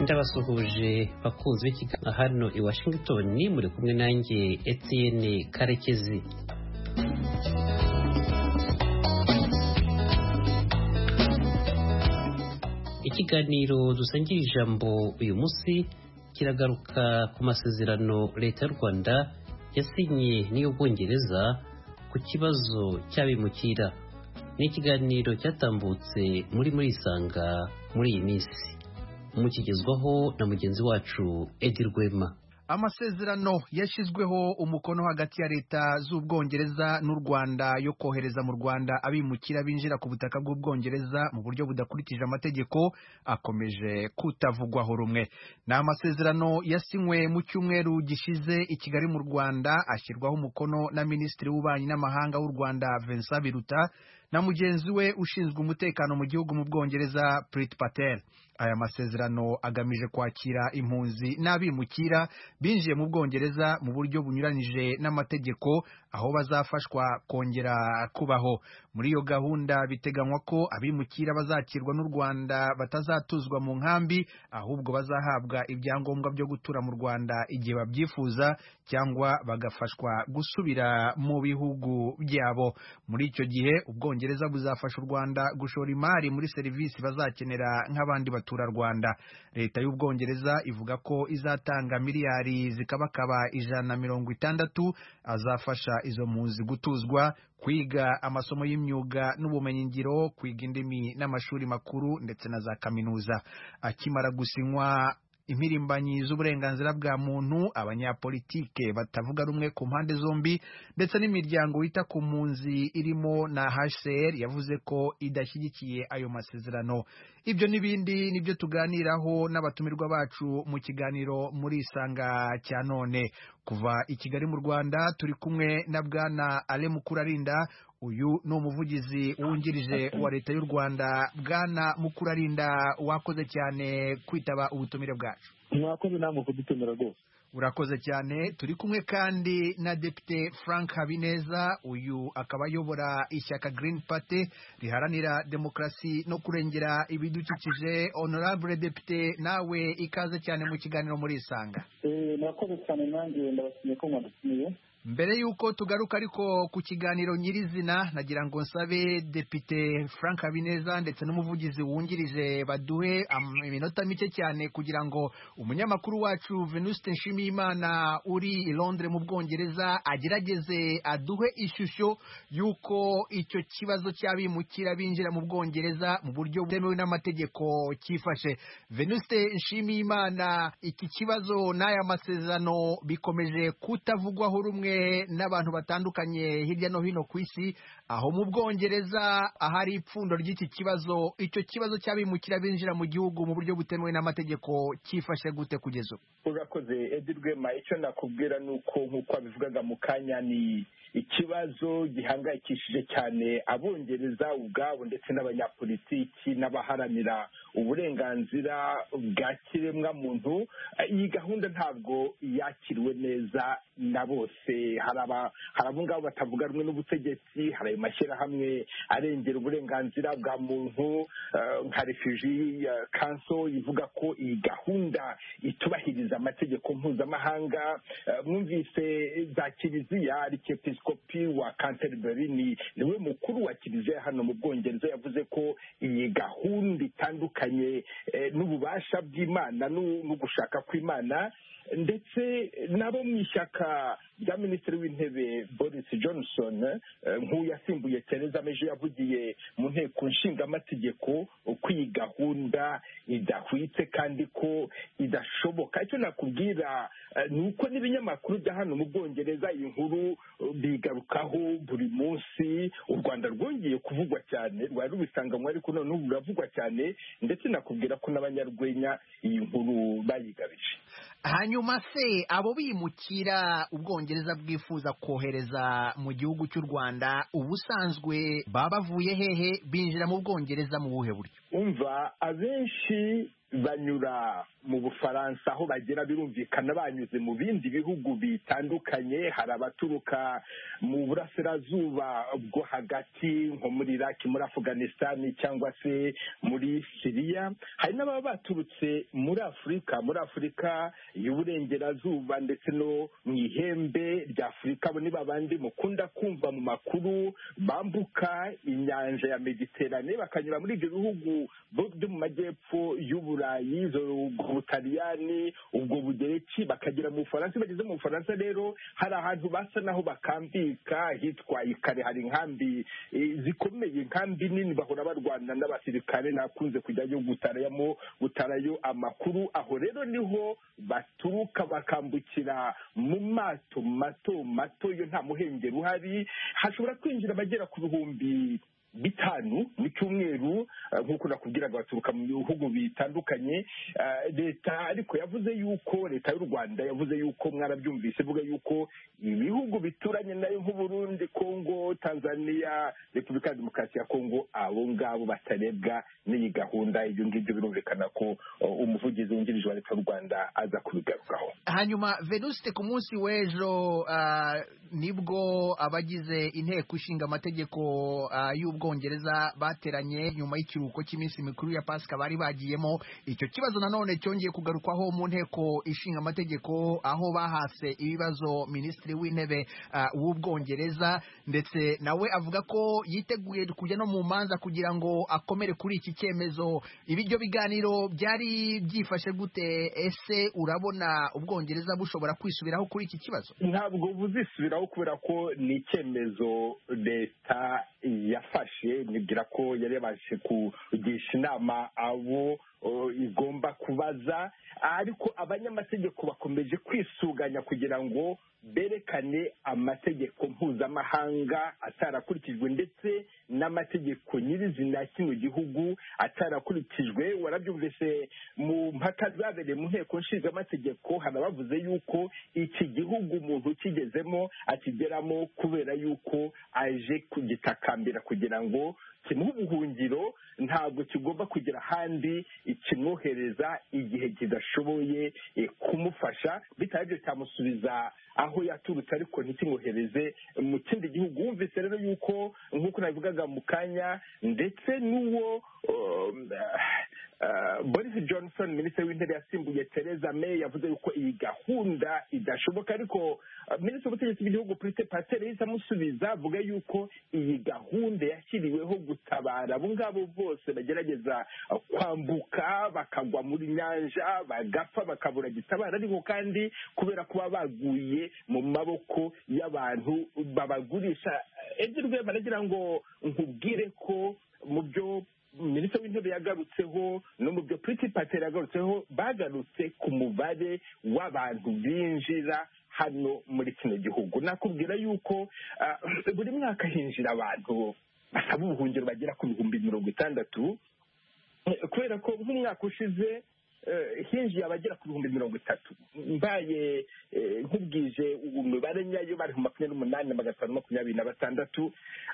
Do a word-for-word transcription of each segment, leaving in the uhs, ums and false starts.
ndabasuhuje bakunzi b'ikiganiro hano i Washington, muri kumwe nanjye Etienne Karekezi. Ikiganiro dusangira ijambo uyu munsi kiragaruka ku masezerano leta y'u Rwanda yasinye n'iy'Ubwongereza ku kibazo cy'abimukira. Ni ikiganiro cyatambutse muri muri isanga muri iyi minsi, mukigezwaho na mugenzi wacu Edi Rwema. Amasezerano yashyizweho umukono hagati ya leta z'Ubwongereza n'u Rwanda yo kohereza mu Rwanda abimukira binjira ku butaka bw'Ubwongereza mu buryo budakurikije amategeko akomeje kutavugwaho rumwe. Ni amasezerano yasinywe mu cyumweru gishize i Kigali mu Rwanda, ashyirwaho umukono na Minisitiri w'Ububanyi n'Amahanga w'u Rwanda Vincent Biruta na mugenzi we ushinzwe umutekano mu gihugu mu Bwongereza Priti Patel. Aya masezerano agamije kwakira impunzi n'abimukira binjiye mu Bwongereza mu buryo bunyuranije n'amategeko, aho bazafashwa kongera kubaho. Muri iyo gahunda biteganywa ko abimukira bazakirwa n'u Rwanda batazatuzwa mu nkambi, ahubwo bazahabwa ibyangombwa byo gutura mu Rwanda igihe babyifuza, cyangwa bagafashwa gusubira mu bihugu byabo. Muri icyo gihe Ubwongereza buzafasha u Rwanda gushora imari muri serivisi bazakenera nk'abandi baturarwanda. Leta y'Ubwongereza ivuga ko izatanga miliyari zikabakaba ijana na mirongo itandatu azafasha izo mpunzi gutuzwa, kwiga amasomo y'imyuga n'ubumenyingiro, kwiga indimi n'amashuri makuru ndetse na za kaminuza. Akimara gusinywa, impirimbanyi z'uburenganzira bwa muntu, abanyapolitike batavuga rumwe ku mpande zombi ndetse n'imiryango yita ku mpunzi irimo na H C R yavuze ko idashyigikiye ayo masezerano. Ibyo n'ibindi nibyo tuganiraho n'abatumirwa bacu mu kiganiro muri isanga cya none. Kuva i Kigali mu Rwanda turi kumwe na Bwana Ale Mukurarinda. Uyu ni umuvugizi wungirije wa leta y'u Rwanda. Bwana Mukurarinda, wakoze cyane kwitaba ubutumire bwacu. Mwakoze namwe kudutumira rwose. Urakoze cyane. Turi kumwe kandi na Depite Frank Habineza. Uyu akaba ayobora ishyaka Green Party riharanira demokarasi no kurengera ibidukikije. Honorable Depite, nawe ikaze cyane mu kiganiro muri isanga. Eh, nakoze cyane nanjye ndabashimiye ko mwadutumiye. Mbere yuko tugaruka ariko ku kiganiro nyirizina, nagira ngo nsabe Depite Frank Habineza ndetse n'umuvugizi wungirije baduhe iminota mike cyane kugira ngo umunyamakuru wacu Venuste Nshimiyimana uri i Londres mu Bwongereza agerageze aduhe ishusho yuko icyo kibazo cy'abimukira binjira mu Bwongereza mu buryo bwemewe n'amategeko cyifashe. Venuste Nshimiyimana, iki kibazo n'aya masezerano bikomeje kutavugwaho rumwe n'abantu batandukanye hirya no hino ku isi, aho mu Bwongereza ahari ipfundo ry'iki kibazo. Icyo kibazo cy'abimukira binjira mu gihugu mu buryo butemewe n'amategeko cyifashe gute kugeza ubu? Urakoze Edi Rwema. Icyo nakubwira ni uko nk'uko abivugaga mu kanya, ni ikibazo gihangayikishije cyane Abongereza ubwabo ndetse n'abanyapolitiki n'abaharanira uburenganzira bwa kiremwa muntu. Iyi gahunda ntabwo yakiriwe neza na bose. hari abo ngabo batavuga rumwe n'ubutegetsi, hari ayo mashyirahamwe arengera uburenganzira bwa muntu nka Refugee Council ivuga ko iyi gahunda itubahiriza amategeko mpuzamahanga. Mwumvise za Kiliziya, Arikepiskopi wa Canterbury ni niwe mukuru wa Kiliziya hano mu Bwongereza, yavuze ko iyi gahunda itandukanye n'ububasha bw'Imana n'ugushaka kw'Imana. Ndetse nabo mu ishyaka rya Minisitiri w'Intebe Boris Johnson, nk'uyu yasimbuye Theresa May, yavugiye mu nteko nshingamategeko ko iyi gahunda idahwitse kandi ko idashoboka. Icyo nakubwira ni uko n'ibinyamakuru bya hano mu Bwongereza iyi nkuru bigarukaho buri munsi. U Rwanda rwongeye kuvugwa cyane, rwari rubisanganywe ariko none ubu ruravugwa cyane, ndetse nakubwira ko n'abanyarwenya iyi nkuru bayigabije. Hanyuma se abo bimukira Ubwongereza bwifuza kohereza mu gihugu cy'u Rwanda ubusanzwe baba bavuye hehe, binjira mu Bwongereza mu buhe buryo? Umva, abenshi banyura mu Bufaransa aho bagera birumvikana banyuze mu bindi bihugu bitandukanye. Hari abaturuka mu burasirazuba bwo hagati nko muri Iraq, muri Afghanistan cyangwa se muri Syria. Hari n'ababa baturutse muri Afurika muri Afurika y'uburengerazuba ndetse no mu ihembe rya Afurika. Abo ni babandi mukunda kumva mu makuru bambuka inyanja ya Mediterane bakanyura muri ibyo bihugu byo mu majyepfo y'Uburayi, Ubutaliyani, ubwo Bugereki, bakagera mu Bufaransa. Bageze mu Bufaransa rero hari ahantu basa naho bakambika hitwa Ikare. Hari inkambi zikomeye, inkambi nini, bahora barwana n'abasirikare. Nakunze kujyayo gutarayamo gutarayo amakuru. Aho rero niho baturuka bakambukira mu mato mato mato, yo nta muhengeri uhari. Hashobora kwinjira abagera ku bihumbi bitanu mu cyumweru, nk'uko nakubwiraga, baturuka mu bihugu bitandukanye. Leta ariko yavuze yuko leta y'u Rwanda yavuze yuko, mwarabyumvise, ivuga yuko ibihugu bituranye nayo nk'Uburundi, Kongo, Tanzania, Repubulika ya Demokarasi ya Kongo, abo ngabo batarebwa n'iyi gahunda. Ibyo ngibyo birumvikana ko umuvugizi wungirije wa leta y'u Rwanda aza kubigarukaho. Hanyuma Venuste, ku munsi w'ejo uh, nibwo abagize inteko ishinga amategeko uh, y'Ubwongereza bateranye nyuma y'ikiruhuko cy'iminsi mikuru ya Pasika bari bagiyemo. Icyo kibazo nanone cyongeye kugarukwaho mu nteko ishinga amategeko, aho bahase ibibazo Minisitiri w'Intebe uh, w'Ubwongereza, ndetse nawe avuga ko yiteguye kujya no mu manza kugira ngo akomere kuri iki cyemezo. Ibyo biganiro byari byifashe gute? Ese urabona Ubwongereza bushobora kwisubiraho kuri iki kibazo? Ntabwo buzisubiraho kubera ko ni icyemezo leta yafashe. Nibwira ko yari yabashe kugisha inama abo igomba kubaza, ariko abanyamategeko bakomeje kwisuganya kugira ngo berekane amategeko mpuzamahanga atarakurikijwe ndetse n'amategeko nyirizina ya kino gihugu atarakurikijwe. Warabyumvise mu mpaka zabereye mu nteko nshinga amategeko, hano bavuze yuko iki gihugu umuntu ukigezemo akigeramo kubera yuko aje kugitakambira kugira ngo kimuha ubuhungiro, ntabwo kigomba kugira ahandi ikimwohereza igihe kidashoboye kumufasha, bitaje cyamusubiza aho yaturutse ariko ntikimwohereze mu kindi gihugu. Wumvise rero yuko nk'uko nabivugaga mu kanya, ndetse n'uwo um, uh, Boris Johnson, minisitiri w'intebe yasimbuye Theresa May, yavuze yuko iyi gahunda idashoboka, ariko uh, minisitiri w'ubutegetsi bw'igihugu Priti Patel yahise amusubiza avuga yuko iyi gahunda yashyiriweho gutabara abo ngabo bose bagerageza uh, kwambuka bakagwa muri nyanja bagapfa bakabura gitabara, ariko kandi kubera kuba baguye mu maboko y'abantu babagurisha. Ejo rwema nagira ngo nkubwire ko mu byo minisitiri w'intebe yagarutseho no mu byo Priti Patel yagarutseho, bagarutse ku mubare w'abantu binjira hano muri kino gihugu. Nakubwira yuko uh, buri mwaka hinjira abantu basaba ubuhungiro bagera ku bihumbi mirongo itandatu, kubera ko nk'umwaka ushize hinjiye abagera ku bihumbi mirongo itatu. Mbaye nkubwije umubare nyayo bari mu makumyabiri n'umunani na magana atanu makumyabiri na batandatu,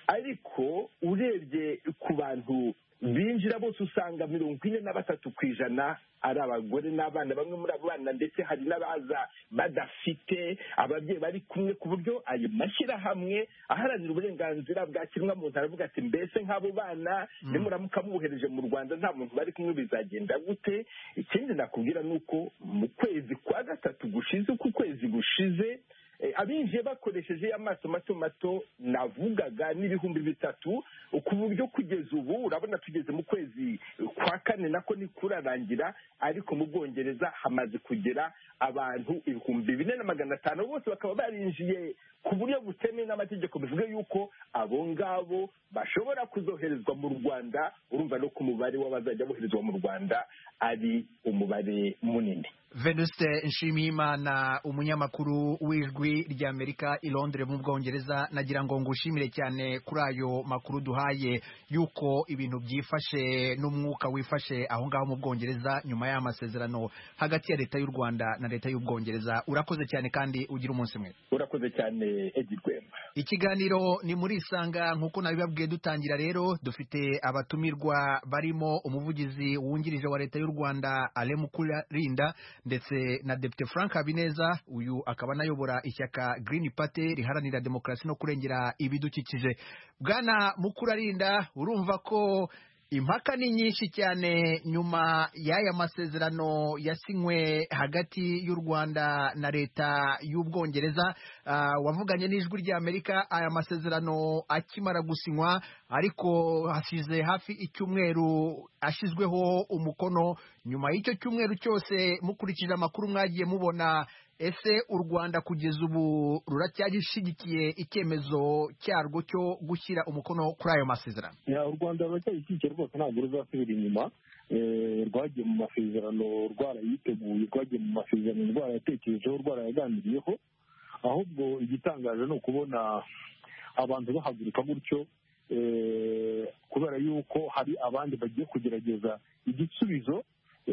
ariko urebye ku bantu binjira bose usanga mirongo ine na batatu ku ijana ari abagore n'abana. Bamwe muri abo bana ndetse hari n'abaza badafite ababyeyi bari kumwe, ku buryo ayo mashyirahamwe aharanira uburenganzira bwa kiremwamuntu aravuga ati mbese nk'abo bana nimuramuka mubohereje mu Rwanda nta muntu bari kumwe bizagenda gute? Ikindi nakubwira ni uko mu kwezi kwa gatatu gushize, uko ukwezi gushize, abinjiye bakoresheje amaso mato mato navugaga n'ibihumbi bitatu, ku buryo kugeza ubu urabona tugeze mu kwezi kwa kane nako ni kurarangira, ariko mu Bwongereza hamaze kugera abantu ibihumbi bine na magana atanu, bose bakaba barinjiye ku buryo butemewe n'amategeko. Bivuga yuko abo ngabo bashobora kuzoherezwa mu Rwanda. Urumva no ku mubare w'abazajya boherezwa mu Rwanda ari umubare munini. Venuste Nshimiyimana, umunyamakuru w'Ijwi ry'Amerika i Londres mu Bwongereza, nagira ngo ngushimire cyane kuri ayo makuru duhaye yuko ibintu byifashe n'umwuka wifashe aho ngaho mu Bwongereza nyuma y'amasezerano hagati ya leta y'u Rwanda na leta y'Ubwongereza. Urakoze cyane kandi ugira umunsi mwiza. Urakoze cyane Edi Rwema. Ikiganiro ni muri Isanga nk'uko nabibabwiye dutangira. Rero dufite abatumirwa barimo umuvugizi wungirije wa leta y'u Rwanda Alain Mukurarinda ndetse na Depite Frank Habineza, uyu akaba anayobora ishyaka Green Party riharanira demokarasi no kurengera ibidukikije. Bwana Mukurarinda, urumva ko impaka ni nyinshi cyane nyuma y'aya masezerano yasinywe hagati y'u Rwanda na leta y'Ubwongereza. Uh, wavuganye n'ijwi ry'Amerika aya masezerano akimara gusinywa, ariko hasize hafi icyumweru ashyizweho umukono. Nyuma y'icyo cyumweru cyose, mukurikije amakuru mwagiye mubona, ese u Rwanda kugeza ubu ruracyagishyigikiye icyemezo cyarwo cyo gushyira umukono kuri ayo masezerano? U Rwanda ruracyagishyigikiye rwose, ntabwo ruzasubira inyuma. Rwagiye mu masezerano rwarayiteguye, rwagiye mu masezerano rwarayatekerejeho, rwarayaganiriyeho. Ahubwo igitangaje ni ukubona abantu bahaguruka gutyo, kubera yuko hari abandi bagiye kugerageza igisubizo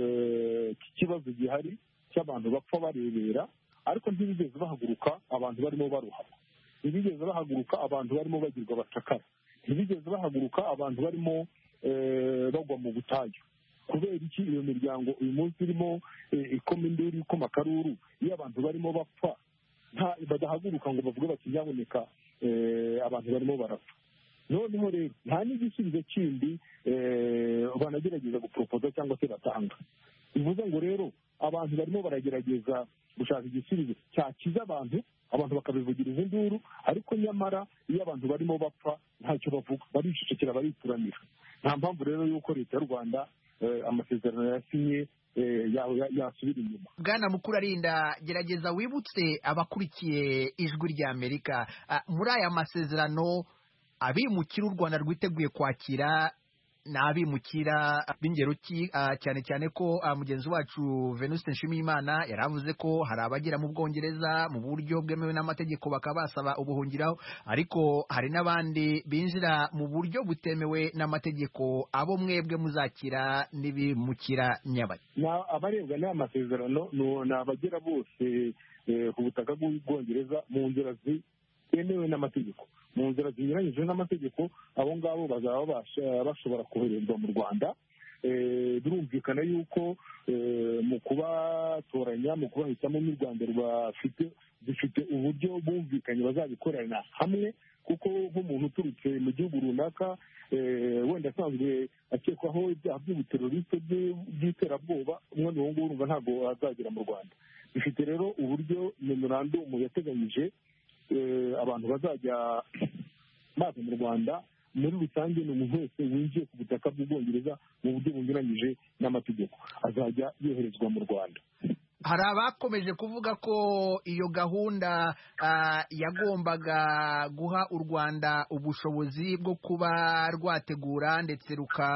cy'ikibazo gihari cy'abantu bapfa barebera, ariko ntibigeze bahaguruka abantu barimo baruhama, ntibigeze bahaguruka abantu barimo bagirwa abacakara, ntibigeze bahaguruka abantu barimo bagwa mu butayu. Kubera iki iyo miryango uyu munsi irimo ikoma induru, ikoma akaruru, iyo abantu barimo bapfa badahaguruka ngo bavuge bati nyaboneka abantu barimo barapfa? Noneho rero nta n'igisubizo kindi banagerageza guporopoza cyangwa se batanga. Bivuze ngo rero abantu barimo baragerageza gushaka igisubizo cyakiza abantu, abantu bakabivugiriza induru, ariko nyamara iyo abantu barimo bapfa ntacyo bavuga, baricecekera, barituramira. Nta mpamvu rero y'uko leta y'u Rwanda amasezerano yasinye yasubira inyuma. Bwana Mukurarinda, gerageza wibutse abakurikiye ijwi ry'Amerika, muri aya masezerano abimukira u Rwanda rwiteguye kwakira n'abimukira b'ingero ki, uh, cyane cyane ko uh, mugenzi wacu Venuste Nshimiyimana yaravuze ko hari abagera mu Bwongereza mu buryo bwemewe n'amategeko bakaba basaba ubuhungiraho, ariko hari n'abandi binjira mu buryo butemewe n'amategeko. Abo mwebwe muzakira n'ibimukira nyabaki? Na abarebwa n'aya masezerano ni abagera bose ku butaka bw'Ubwongereza mu nzira zitemewe n'amategeko, mu nzira zinyuranyije n'amategeko. Abo ngabo bazaba bashobora koherezwa mu Rwanda. Birumvikana yuko mu kubatoranya, mu kubahitamo n'u Rwanda rwafite dufite uburyo bumvikanye bazabikorana hamwe, kuko nk'umuntu uturutse mu gihugu runaka wenda asanzwe akekwaho ibyaha by'ubuteroriste by'iterabwoba, umwe uwo nguwo urumva ntabwo azagera mu Rwanda. Bifite rero uburyo memorandumu yateganyije abantu bazajya baza mu Rwanda. Muri rusange ni umuntu wese winjiye ku butaka bw'Ubwongereza mu buryo bunyuranyije n'amategeko azajya yoherezwa mu Rwanda. Hari abakomeje kuvuga ko iyo gahunda uh, yagombaga guha u Rwanda ubushobozi bwo kuba rwategura ndetse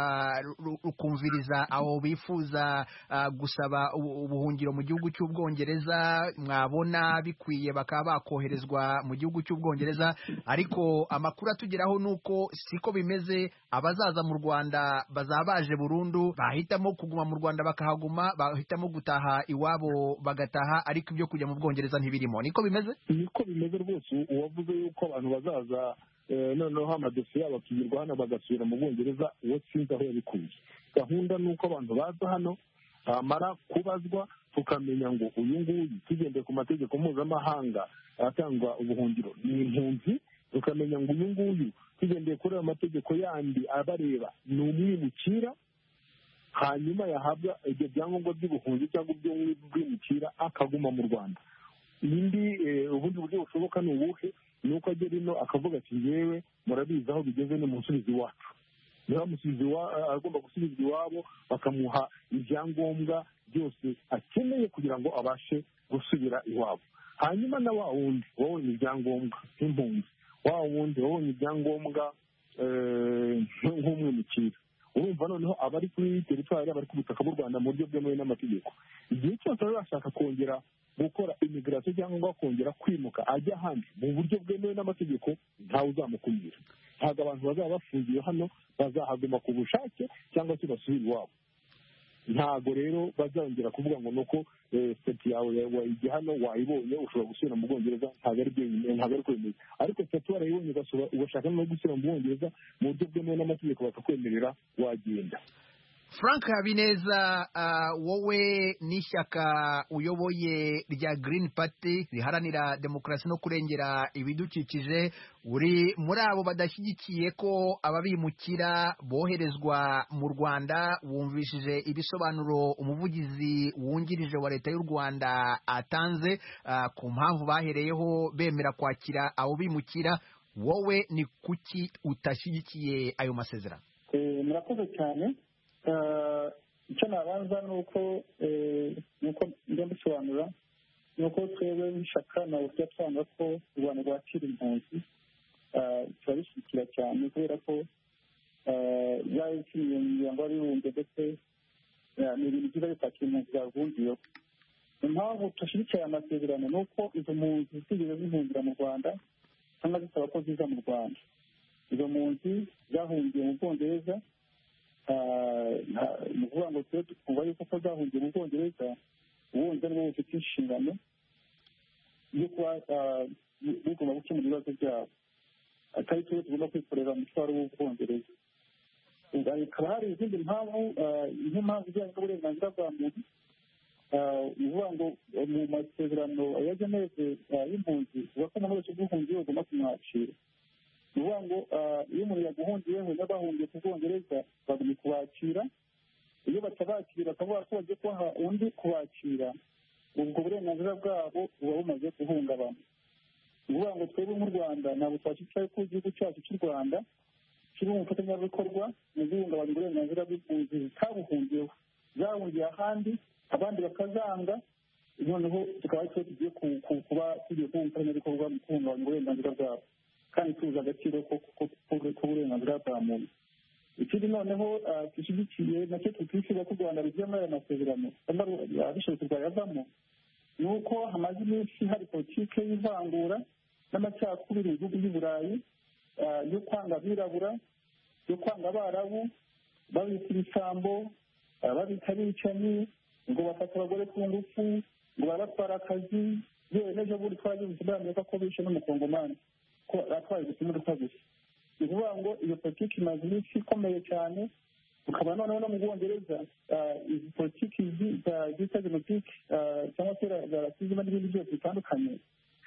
rukumviriza abo bifuza uh, gusaba ubuhungiro mu gihugu cy'Ubwongereza. Mwabona bikwiye bakaba bakoherezwa mu gihugu cy'Ubwongereza, ariko amakuru atugeraho nuko siko bimeze. Abazaza mu Rwanda bazaba baje burundu, bahitamo kuguma mu Rwanda bakahaguma, bahitamo gutaha iwabo bagataha, ariko ibyo kujya mu Bwongereza ntibirimo. Niko bimeze? Niko bimeze rwose. Uwavuze yuko abantu bazaza noneho amadosiye yabo akigirwa hano bagasubira mu Bwongereza, uwo sinzi aho yabikuye. Gahunda ni uko abantu baza hano bamara kubazwa tukamenya ngo uyu nguyu tugendeye ku mategeko mpuzamahanga atangwa ubuhungiro ni impunzi, tukamenya ngo uyu nguyu tugendeye kuri ayo mategeko yandi abareba ni umwimukira, hanyuma yahabwa ibyo byangombwa by'ubuhunzi cyangwa iby'umwimukira akaguma mu Rwanda. Indi ubundi buryo bushoboka ni ubuhe? Ni uko agera ino akavuga ati yewe murabizi aho bigeze ni musubizi iwacu. Niba musubizi agomba gusubizwa iwabo, bakamuha ibyangombwa byose akeneye kugira ngo abashe gusubira iwabo. Hanyuma na wa wundi wabonye ibyangombwa nk'impunzi, wa wundi wabonye ibyangombwa nk'umwimukira, urumva noneho abari kuri teritwari, abari ku butaka bw'u Rwanda mu buryo bwemewe n'amategeko, igihe cyose baba bashaka kongera gukora imigirasiyo cyangwa kongera kwimuka ajya ahandi mu buryo bwemewe n'amategeko, ntawe uzamukumira. Ntabwo abantu bazaba bafungiye hano, bazahaguma ku bushake cyangwa se basubira iwabo. ntabwo rero bazongera kuvuga ngo nuko sitati yawe wayijya hano wayibonye ushobora gusubira mu Bwongereza, ntabwo ari byo, ntabwo ari kwemeza. ariko sitati warayibonye ugashaka no gusubira mu Bwongereza mu buryo bwemewe n'amategeko bakakwemerera, wagenda. Frank Habineza, uh, wowe n'ishyaka uyoboye rya Green Party riharanira demokarasi no kurengera ibidukikije, uri muri abo badashyigikiye ko ababimukira boherezwa mu Rwanda. Wumvishije ibisobanuro umuvugizi wungirije wa leta y'u Rwanda atanze uh, ku mpamvu bahereyeho bemera kwakira abo bimukira. Wowe ni kuki utashyigikiye ayo masezerano? Eh, murakoze cyane. icyo nabanza ni uko nuko njya mbisobanura ni uko twebwe nk'ishyaka ntabwo tujya tubona ko u Rwanda rwakira impunzi, turabishyigikira cyane kubera ko yaba ikiriye mu miryango y'abibumbye ndetse ni ibintu byiza bitakira impunzi zavungiyeho. Impamvu dushyigikiye aya masezerano ni uko izo mpunzi zitigeze zihungira mu Rwanda cyangwa zisaba ko ziza mu Rwanda. Izo mpunzi zahungiye mu Bwongereza, ni ukuvuga ngo twe twumva yuko ko zahungiye mu Bwongereza ubundi ari bo bufite inshingano yo kuba bigomba gukemura ibibazo byabo, atari twe tugomba kwikorera umutwaro w'Ubwongereza. Hakaba hari izindi mpamvu nk'impamvu ijyanye n'uburenganzira bwa muntu. Ni ukuvuga ngo mu masezerano ya Geneve y'impunzi uvuga ko umuntu wese uguhungiye ugomba kumwakira. Ni ukuvuga ngo iyo umuntu yaguhungiyeho n'abahungiye ku Bwongereza bagomba kubakira. Iyo batabakira bakavuga ko bagiye kubaha undi kubakira, ubwo burenganzira bwabo buba bumaze guhungabana. Ni ukuvuga ngo twebwe nk'u Rwanda ntabwo twashyicaye ko igihugu cyacu cy'u Rwanda kiri mu bufatanyabikorwa mu guhungabanya uburenganzira bw'impunzi zitabuhungiyeho, zahungiye ahandi abandi bakazanga, noneho tukaba twe tugiye kuba tugiye kuba umufatanyabikorwa mu guhungabanya uburenganzira bwabo kandi tuzi agaciro k'uburenganzira bwa muntu. Ikindi noneho dushyigikiye nacyo tutisiga ko u Rwanda rugiye muri aya masezerano bishoboka rwayavamo, ni uko hamaze iminsi hari politiki y'ivangura n'amacakubiri mu bihugu by'i Burayi yo kwanga abirabura, yo kwanga abarabu, babita ibisambo, babita abicanyi, ngo bafata abagore ku ngufu, ngo babatwara akazi. Yewe n'ejo bundi twagize muri Amerika ko bishe n'umukongomani ko atwaye igisimuruka gusa. Ni ukuvuga ngo iyo politiki imaze iminsi ikomeye cyane. Ukaba noneho no mu Bwongereza izi politiki zita genotike cyangwa se za rasizima n'ibindi byose bitandukanye,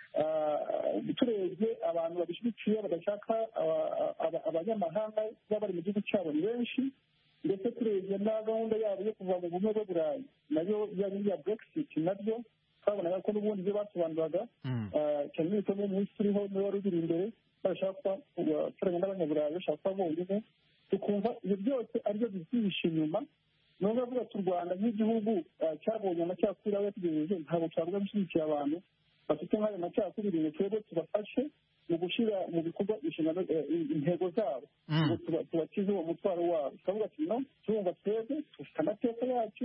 turebye abantu babishyigikiye badashaka abanyamahanga baba bari mu gihugu cyabo ni benshi, ndetse turebye na gahunda yabo yo kuva mu bumwe bw'Uburayi nayo yari iya Brexit, nabyo twabonaga ko n'ubundi ibyo basobanuraga cyane yuko mu minsi turiho niwe wari uri imbere bashaka gukorana n'abanyaburayi bashaka kuba bonyine, tukumva ibyo byose aribyo byihishe inyuma. Niyo bavuga ati u Rwanda nk'igihugu cyabonye amacakubiri aba yategereje, ntabwo twavuga gushyigikira abantu bafite nk'ayo macakubiri, ngo twebwe tubafashe mu gushyira mu bikorwa inshingano intego zabo, ngo tubakize uwo mutwaro wabo. Tukavuga ati no, turumva twebwe dufite amateka yacu,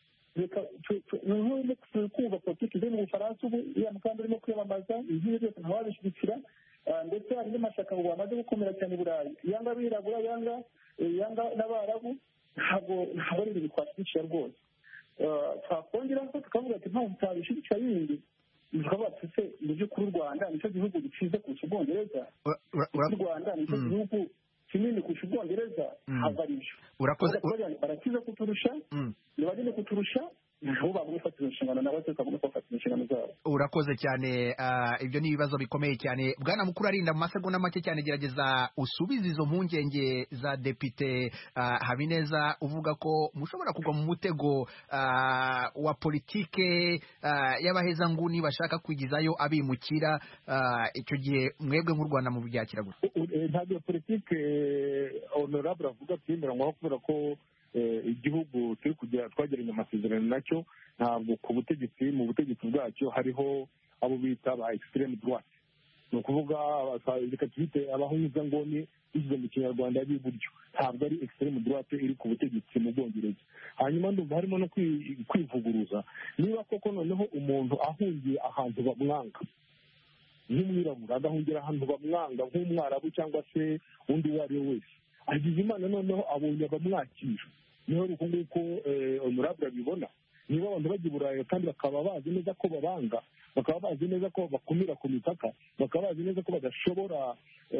turi kumva politiki ziri mu Bufaransa ubu iriya mukanda urimo kwiyamamaza, igihe byose ntawabishyigikira, ndetse hari n'amashyaka ngo bamaze gukomera cyane i Burayi, yanga abirabura, yanga yanga n'abarabu, ntabwo ntabwo ari ibintu twashyigikira rwose. Twakongeraho tukavuga ati ntabwo tutabishyigikira yindi, tukavuga ati se mu by'ukuri u Rwanda nicyo gihugu gikize kurusha Ubwongereza, u Rwanda nicyo gihugu kinini kurusha Ubwongereza, ntabwo ari byo. Barakize kuturusha, ni banini kuturusha, nabo bagomba gufatira inshingano, nabo bagomba gufatira inshingano zabo. Urakoze cyane. Ibyo ni ibibazo bikomeye cyane. Bwana Mukurarinda, mu masegonda make cyane gerageza usubize izo mpungenge za Depite Habineza uvuga ko mushobora kugwa mu mutego wa politike y'abahezanguni bashaka kwigizayo abimukira. Icyo gihe mwebwe nk'u Rwanda mu byakira gute? Ntabwo politike honorable avuga twimeranywaho kubera ko igihugu turi kugira twagiranye amasezerano nacyo, ntabwo ku butegetsi mu butegetsi bwacyo hariho abo bita ba extreme droite. Ni ukuvuga reka twite abahuzanguni bigize mu kinyarwanda b'iburyo, ntabwo ari extreme droite iri ku butegetsi mu Bwongereza. Hanyuma ndumva harimo no kwivuguruza, niba koko noneho umuntu ahungiye ahantu bamwanga nk'umwirabura, agahungira ahantu bamwanga nk'umwarabu cyangwa se undi uwo ari we wese, agize Imana noneho abonye abamwakira, niho ari uko nguko honorable abibona. niba abantu bajya i burayi kandi bakaba bazi neza ko babanga, bakaba bazi neza ko bakumira ku mipaka, bakaba bazi neza ko badashobora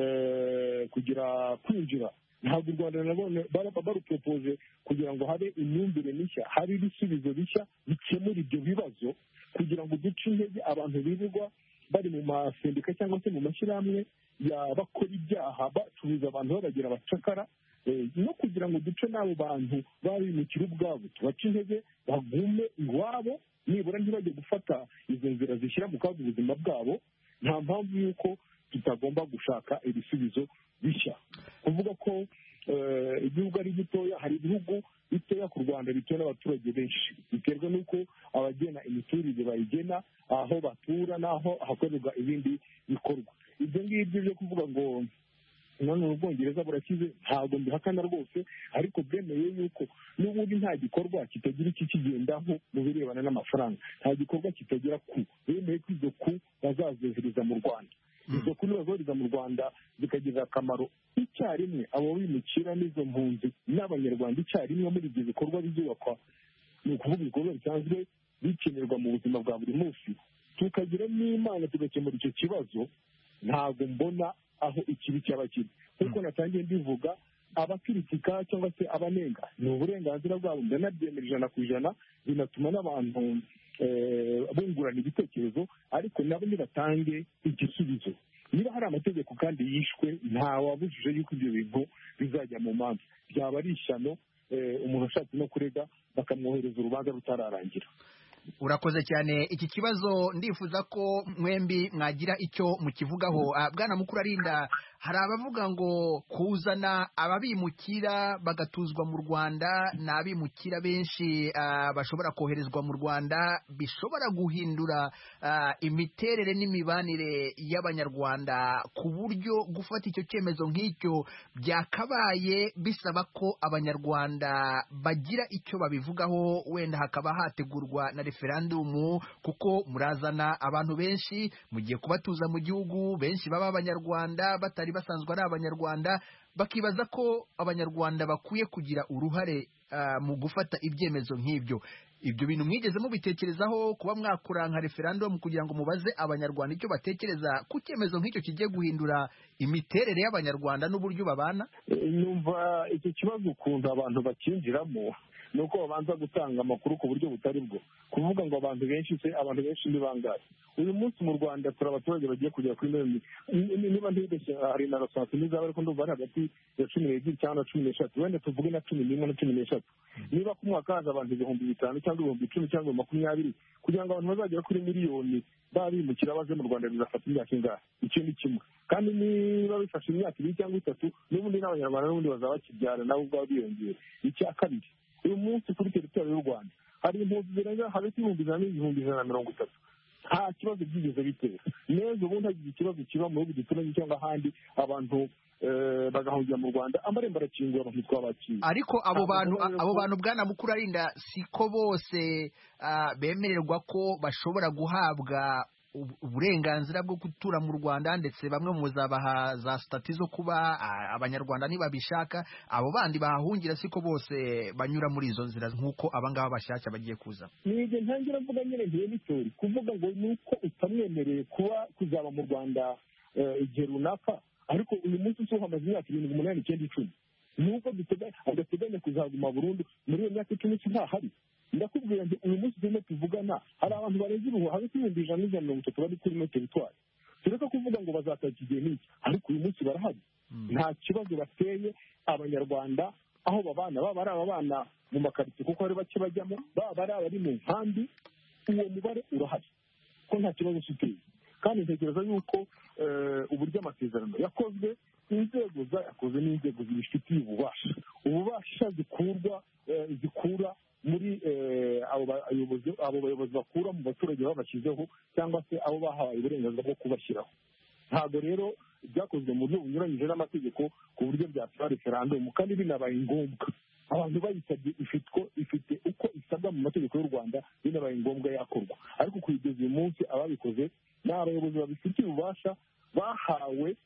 kugira kwinjira, ntabwo u Rwanda nabone baruporopoje kugira ngo habe imyumvire mishya, habe ibisubizo bishya bikemura ibyo bibazo, kugira ngo duce intege abantu birirwa bari mu masendika cyangwa se mu mashyirahamwe bakora ibyaha bacuruza abantu babagira abacakara, no kugira ngo duce n'abo bantu babimukira ubwabo tubace intege bagume iwabo, nibura ntibajye gufata izo nzira zishyira mu kaga ubuzima bwabo. Nta mpamvu y'uko tutagomba gushaka ibisubizo bishya. Kuvuga ko igihugu ari gitoya, hari ibihugu bitoya ku Rwanda bituwe n'abaturage benshi, biterwa n'uko abagena imiturire bayigena aho batura n'aho hakorerwa ibindi bikorwa. Ibyo ngibyo byo kuvuga ngo none Ubwongereza burakize ntabwo mbihakana rwose, ariko bwemeye yuko n'ubundi nta gikorwa kitagira iki kigendaho mu birebana n'amafaranga, nta gikorwa kitagira ku, bemeye ko izo ku bazazohereza mu Rwanda. Izo ku nibazohereza mu Rwanda zikagirira akamaro icyarimwe abo bimukira n'izo mpunzi n'Abanyarwanda icyarimwe muri ibyo bikorwa bizubakwa, ni ukuvuga ibikorwa bisanzwe bikenerwa mu buzima bwa buri munsi, tukagira n'Imana tugakemura icyo kibazo. Ntabwo mbona aho ikibi cyaba kiri, kuko natangiye mbivuga, abakritika cyangwa se abanenga ni uburenganzira bwabo, ndanabyemera ijana ku ijana, binatuma n'abantu bungurana ibitekerezo, ariko nabo nibatange igisubizo. Niba hari amategeko kandi yishwe, nta wabujije yuko ibyo bintu bizajya mu manza, byaba ari ishyano umuntu ashatse no kurega bakamwohereza urubanza rutararangira. Urakoze cyane. Iki kibazo ndifuza ko mwembi mwagira icyo mukivugaho. Bwana Mukurarinda, hari abavuga ngo kuzana ababimukira bagatuzwa mu Rwanda, n'abimukira benshi bashobora koherezwa mu Rwanda, bishobora guhindura imiterere n'imibanire y'Abanyarwanda, ku buryo gufata icyo cyemezo nk'icyo byakabaye bisaba ko Abanyarwanda bagira icyo babivugaho, wenda hakaba hategurwa na referandumu, kuko murazana abantu benshi, mugiye kubatuza mu gihugu, benshi baba Abanyarwanda batari basanzwe ari Abanyarwanda, bakibaza ko Abanyarwanda bakwiye kugira uruhare uh, mu gufata ibyemezo nk'ibyo. Ibyo bintu mwigeze mubitekerezaho, kuba mwakora nka referandumu kugira ngo mubaze Abanyarwanda icyo batekereza ku cyemezo nk'icyo kigiye guhindura imiterere y'Abanyarwanda n'uburyo babana? Numva icyo kibazo ukuntu abantu bakinjiramo ni uko babanza gutanga amakuru ku buryo butari bwo, kuvuga ngo abantu benshi se, abantu benshi ni bangahe? Uyu munsi mu Rwanda turi abaturage bagiye kugera kuri miliyoni, niba ntibeshye hari na rasansi n'izaba, ariko ndumva ari hagati ya cumi n'ebyiri cyangwa na cumi n'eshatu, wenda tuvuge na cumi n'imwe na cumi n'eshatu. Niba ku mwaka haza abantu ibihumbi bitanu cyangwa ibihumbi icumi cyangwa makumyabiri, kugira ngo abantu bazagera kuri miliyoni babimukira baje mu Rwanda bizafata imyaka ingahe? Icyo ni kimwe. Kandi niba bifashe imyaka ibiri cyangwa itatu, n'ubundi n'Abanyarwanda n'ubundi bazaba bakibyara nabo ubwabo biyongera. Icya kabiri, uyu munsi kuri teritwari y'u Rwanda hari impunzi zirenga hagati y'ibihumbi ijana n'ibihumbi ijana na mirongo itatu. Nta kibazo byigeze bitera. Neza ubundi hagize ikibazo kiba mu bihugu duturanye cyangwa ahandi, abantu bagahungira mu Rwanda, amarembo arakingura, abantu twabakiriye. Ariko abo bantu abo bantu Bwana Mukurarinda, siko bose bemererwa ko bashobora guhabwa uburenganzira bwo gutura mu Rwanda, ndetse bamwe mu zabaha za stati zo kuba Abanyarwanda niba bishaka. Abo bandi bahahungira siko bose banyura muri izo nzira nk'uko abangaba bashaka bagiye kuza. Nije ntangira mvuga nyine ngiye nitori kuvuga ngo nuko utamwemereye kuba kuzaba mu Rwanda igihe runaka, ariko uyu munsi uso hamaze imyaka irindwi umunani icyenda icumi, nuko adateganya kuzaguma burundu muri iyo myaka icumi ntahari. Ndakubwira ngo uyu munsi turimo tuvugana hari abantu barenze uruhu hagati y'ibihumbi ijana n'ijana na mirongo itatu bari kuri ino teritwari. Tureka kuvuga ngo bazataka igihe n'iki, ariko uyu munsi barahari. Nta kibazo bateye Abanyarwanda aho babana, baba ari ababana mu makaritsiye kuko ari bake bajyamo, baba ari abari mu nkambi, uwo mubare urahari ko nta kibazo kiteye. Kandi ntekereza yuko uburyo amasezerano yakozwe, inzego zayakoze n'inzego zibifitiye ububasha, ububasha zikurwa zikura muri abo bayobozi bakura mu baturage babashyizeho, cyangwa se abo bahawe uburenganzira bwo kubashyiraho. Ntabwo rero byakozwe mu buryo bunyuranyije n'amategeko ku buryo byatwara referandumu, kandi binabaye ngombwa abantu bayisabye ifite uko isabwa mu mategeko y'u Rwanda, binabaye ngombwa yakorwa. Ariko kugeza uyu munsi ababikoze ni abayobozi babifitiye ububasha, bahawe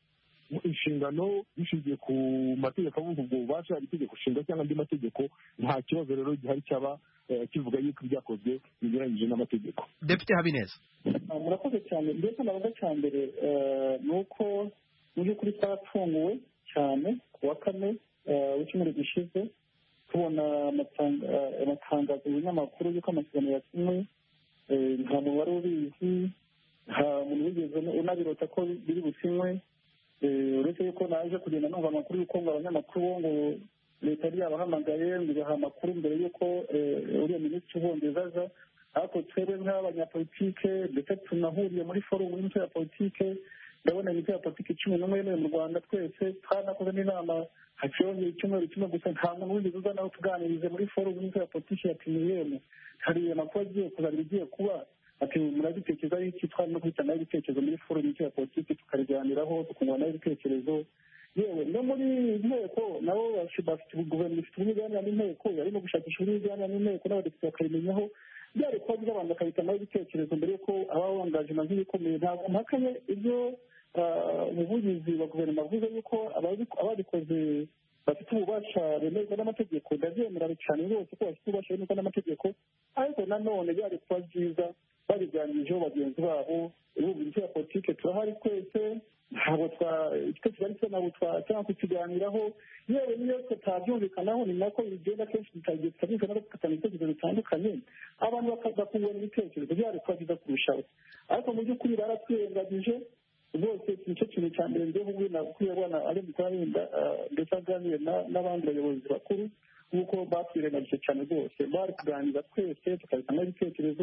inshingano bishingiye ku mategeko avuga ubwo bubasha hari itegeko nshinga cyangwa andi mategeko, nta kibazo rero gihari cyaba kivuga yuko ibyakozwe binyuranyije n'amategeko. Depite Habineza. Murakoze cyane. Mbese nabaga cya mbere ni uko mu by'ukuri twatunguwe cyane ku wa kane w'icyumweru gishize tubona amatangazo mu binyamakuru y'uko amasezerano yasinywe, nta muntu wari ubizi, nta muntu wigeze unabirota ko biri businywe, uretse yuko naje kugenda numva amakuru y'uko ngo abanyamakuru bo ngo leta yari yabahamagaye ngo igaha amakuru mbere y'uko uriya minisitiri w'ubwongereza aza, ariko twebwe nk'abanyapolitike ndetse tunahuriye muri forumu y'imitwe ya politike, ndabona imitwe ya politiki cumi n'umwe yemewe mu Rwanda, twese twanakoze n'inama haciyeho icyumweru kimwe gusa, nta muntu wigeze uza nawe tuganirize muri forumu y'imitwe ya politiki ya piniyemu. hari amakuru agiye kuzana igiye kuba ati murabitekerezaho iki, twari no guhitanaho ibitekerezo muri forumu y'imitwe ya politiki tukabiganiraho tukunguranaho ibitekerezo, yewe no muri inteko nabo bafite guverinoma ifite ubunyurane n'inteko, barimo gushakisha ubunyurane n'inteko n'abadepite bakabimenyaho, byari kuba byabanza bakabitanaho ibitekerezo mbere y'uko ababangaje amazu bikomeye. Ntabwo mpakanye ibyo umuvugizi wa guverinoma avuze yuko ababikoze bafite ububasha bemerwa n'amategeko, ndabyemera cyane rwose ko bafite ububasha bemerwa n'amategeko, ariko nanone byari kuba byiza babiganijeho bagenzi babo. ubu imitwe ya politiki turahari twese, ntabwo igitekerezo ari cyo ntabwo twashaka kukiganiraho, yewe niyo tutabyumvikanaho ni nako bigenda kenshi tutabikana no gufatanya ibitekerezo bitandukanye, abantu bakungurana ibitekerezo, byari kuba byiza kurushaho. Ariko mu by'ukuri baratwirengagije rwose. nicyo kintu cya mbere ngiye kubwira ukwiye abana ari mu kubarinda ndetse aganire n'abandi bayobozi bakuru, nk'uko batwirengagije cyane rwose. bari kuganira twese tukabitanga ibitekerezo,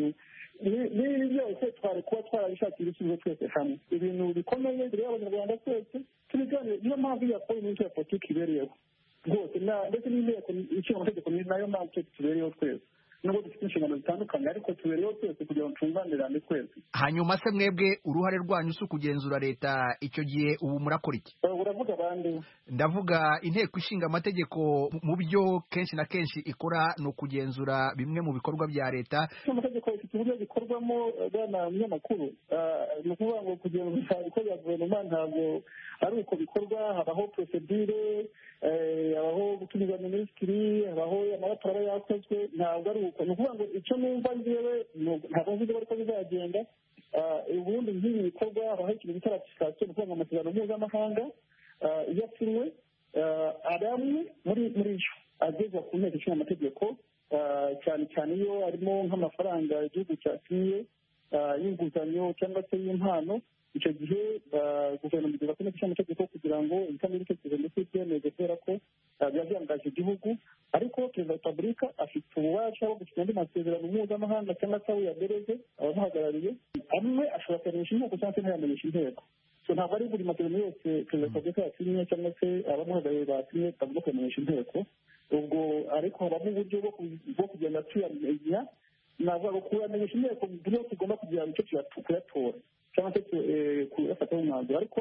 n'ibi byose twari kuba twarabishakira ibisubizo twese hamwe. ibintu bikomeye bireba abanyarwanda twese tubiganire, niyo mpamvu iya forumu y'inteko ya politiki ibereyeho rwose, ndetse n'inteko ishinga amategeko nayo mpamvu tubereyeho twese, nubwo dufite inshingano zitandukanye ariko tubereyeho twese kugira ngo twunganirane twese. Hanyuma se mwebwe uruhare rwanyu si ukugenzura leta, icyo gihe ubu murakora iki? Uravuga abandi? Ndavuga inteko ishinga amategeko, mu byo kenshi na kenshi ikora ni ukugenzura bimwe mu bikorwa bya leta. Amategeko ifite uburyo bikorwamo bwana munyamakuru, ni ukuvuga ngo kugenzura ibikorwa bya guverinoma ntabwo ari uko bikorwa, habaho prosedire, habaho gutumiza minisitiri, habaho amatora aba yakozwe, ntabwo ari uko. ni ukuvuga ngo icyo numva njyewe ntabwo nzi ko ariko bizagenda. ubundi nk'ibi bikorwa habaho ikintu bita ratifikasiyo, ni ukuvuga ngo amasezerano mpuzamahanga iyo asinywe ari amwe muri muri yo agezwa ku nteko ishinga amategeko, cyane cyane iyo harimo nk'amafaranga igihugu cyasinye y'inguzanyo cyangwa se y'impano. icyo gihe guverinoma igeza ku nteko ishinga amategeko kugira ngo ibitambo ibitekerezo ndetse byemeze kubera ko biba byangaje igihugu. ariko perezida wa repubulika afite ububasha bwo gusinya andi masezerano mpuzamahanga cyangwa se aho yadereze abamuhagarariye, amwe ashobora kuyamenyesha inteko cyangwa se ntayamenyesha inteko. ntabwo ari buri masezerano yose perezida wa repubulika yasinye cyangwa se abamuhagarariye basinye bagomba kuyamenyesha inteko. ubwo ariko habamo uburyo bwo kugenda tuyamenya, navuga ngo kuyamenyesha inteko buryo tugomba kugira icyo kuyatora cyangwa se kuyafataho umwanzuro. ariko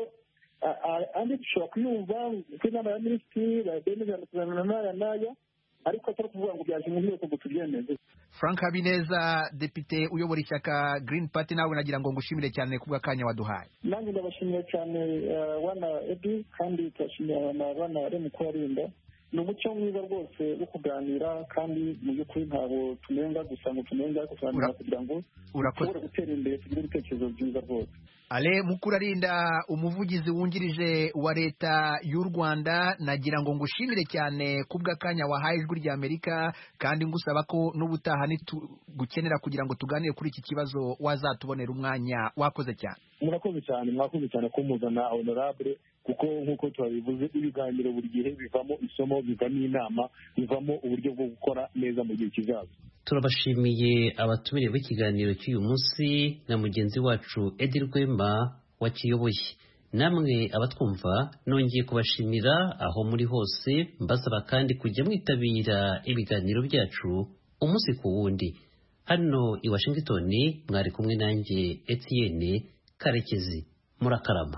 andi dushobora kuyumva ku inama ya minisitiri bemeje amasezerano n'aya n'aya, ariko atari kuvuga ngo byaje mu nteko ngo tubyemeze. Frank Habineza, depite uyobora ishyaka Green Party, nawe nagira ngo ngushimire cyane ku bw'akanya waduhaye. nanjye ndabashimiye cyane wana Edi, kandi turashimira na bana Remu Kubarinda. ni umuco mwiza rwose wo kuganira, kandi mu by'ukuri ntabwo tunenga gusa ngo tunenga, ariko tuganira kugira ngo dushobore gutera imbere, tugire ibitekerezo byiza rwose. Ale Mukurarinda, umuvugizi wungirije wa leta y'u Rwanda, nagira ngo ngushimire cyane ku bw'akanya wahaye ijwi rya Amerika, kandi ngusaba ko n'ubutaha nitugukenera kugira ngo tuganire kuri iki kibazo wazatubonera umwanya. Wakoze cyane. murakoze cyane mwakoze cyane kumuzana honorable, kuko nk'uko tubabivuze ibiganiro buri gihe bivamo isomo, bivamo inama, bivamo uburyo bwo gukora neza mu gihe kizaza. turabashimiye abatumire b'ikiganiro cy'uyu munsi na mugenzi wacu Edi Rwema wakiyoboye. namwe abatwumva nongeye kubashimira aho muri hose, mbasaba kandi kujya mwitabira ibiganiro byacu umunsi ku wundi. hano i Washington mwari kumwe nanjye Etienne Karekezi. murakarama.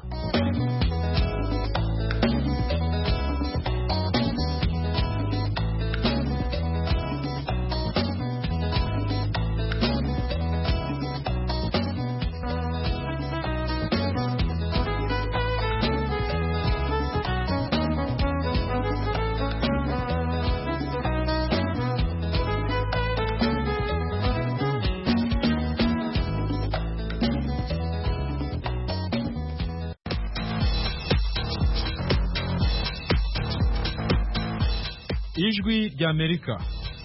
ijwi ry'Amerika.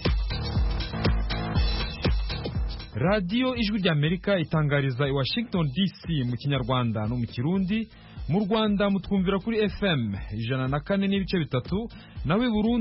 radiyo ijwi ry'Amerika itangariza i Washington D C mu Kinyarwanda no mu Kirundi. Mu Rwanda mutwumvira kuri F M ijana na kane n'ibice bitatu, nawe Burundi